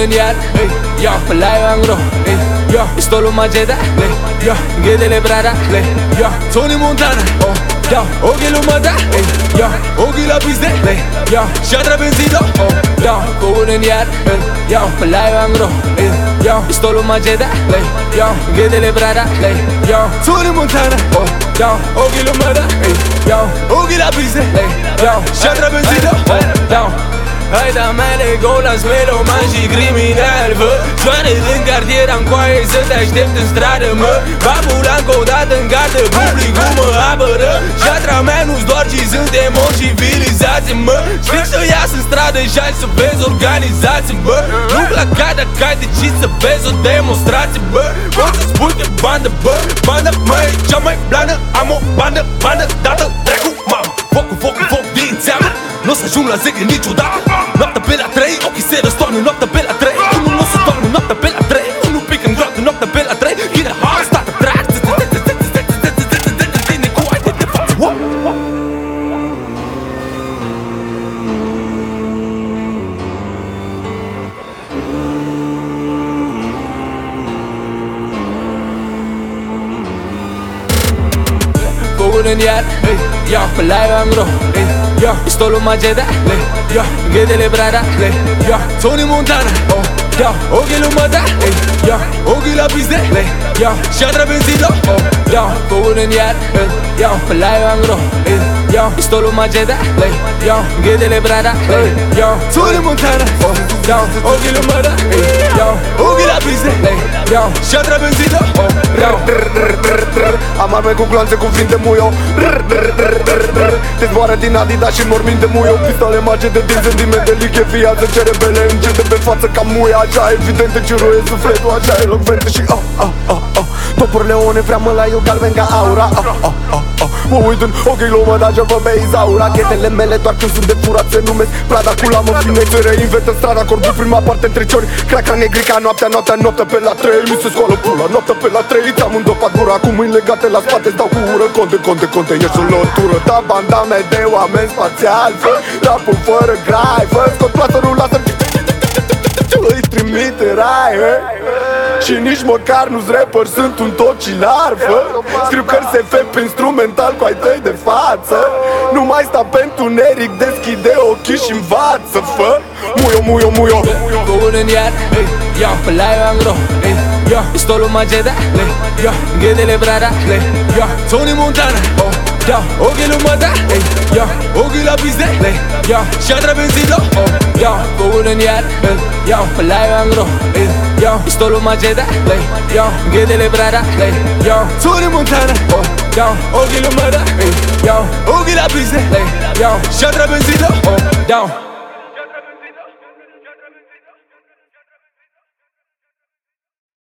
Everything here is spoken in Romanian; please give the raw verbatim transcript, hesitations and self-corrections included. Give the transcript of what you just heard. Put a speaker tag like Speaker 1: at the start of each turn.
Speaker 1: în iad, ey, yo, pelayo angro, ey, yo, pistolul mageda, ey, yo, ghedele brada, ey, yo, Tony Montana, oh, yo, ochii lui Măda, ey, yo, ochii la pizde, ey, yo, șadra benzido, oh, yo, coul în iad, ey, yo, pelayo angro, ey, yo, pistolul mageda, ey, yo, ghedele brada, ey, yo, Tony Montana, oh, yo, ochii lui Măda, ey, yo, ochii la pizde, ey, yo, șadra benzido, oh, yo. Hai da mele, golas, meloman și criminal, vă Soare din cartier, am coaie să te aștept în stradă, mă Babulan codat în gardă, publicul mă apără Șatra mea nu-s doar, ci suntem om civilizați, mă Știi să ias în stradă și hai să vezi organizații, bă Nu-mi la cai, dar cai decis să vezi o demonstrație, bă Poți să spui că bandă, bă Banda mea e cea mai blană, am o bandă, bandă dată Trecu, mamă, focul, focul, foc din țeamă N-o să ajung la zece niciodată Noaptea pe la trei, ochii se răstoarnă Noaptea pe la trei, unul nu se doarme Noaptea pe la trei, unul pic în groacă Noaptea pe la trei, ghide hard, start a track Tine cu aide de față Coul în iad, ey, yo, pelayo angro, ey Yo, pistolul mageda, ey, yo, ghedele brada, ey, yo, Tony Montana, oh, yo, ochii lui Măda, ey, yo, ochii la pizde, ey, yo, șadra benzido, oh, yo, coul în iad, ey, yo, pelayo angro, ey, yo, pistolul mageda, ey, yo, ghedele brada, ey, yo, Tony Montana, oh, yo, ochii lui Măda, ey, yo, ochii la pizde, ey, yo, șadra benzido, oh, yo
Speaker 2: Am arme cu gloanțe cu vinte muio Te zboară din Adidas și morminte muio Pistole magede din sentimente liche Viață cerebele încete pe față ca muia Așa evidente ciuruie sufletul Așa elocvente și ah, ah, ah, ah Topurile one freamă la eu galben ca aura ah, ah, ah, ah Mă uit în ochii lui Măda ce vă bei zaura Ghetele mele doar când sunt de furat se numesc Prada cu lamă fine se reinventă strada Corbi prima parte între ciori Craca negrica noaptea, noaptea, noaptea pe la trei Mi se scoală pula, noaptea pe la trei Ți-am îndopat gura cu mâini legate la spate Îți dau cu ură, conte, conte, conte Ești o lotură, ta bandame de oameni spațial Fă rapul fără grai Fă scot plaserul laser Îi trimite rai Și nici măcar nu-s rapper, sunt un tocilar, fă Scriu cărți S F pe instrumental cu ai tăi de față Nu mai sta pe întuneric, deschide ochii și învață, fă Muio, muio, muio
Speaker 1: Coul în iad, ey, yo, pelayo angro, ey, yo, pistolul mageda, ey, yo, ghedele brada, ey, yo, Tony Montana, oh, yo, ochii lui Măda, ey, yo, ochii la pizde, ey, yo, șadra benzido, oh, yo, coul în iad, ey, yo, pelayo angro, ey, yo, pistolul mageda, ey, yo, ghedele brada, ey, yo, Tony Montana, oh, yo, ochii lui Măda, ey, yo, ochii la pizde, ey, yo, șadra benzido, oh, yo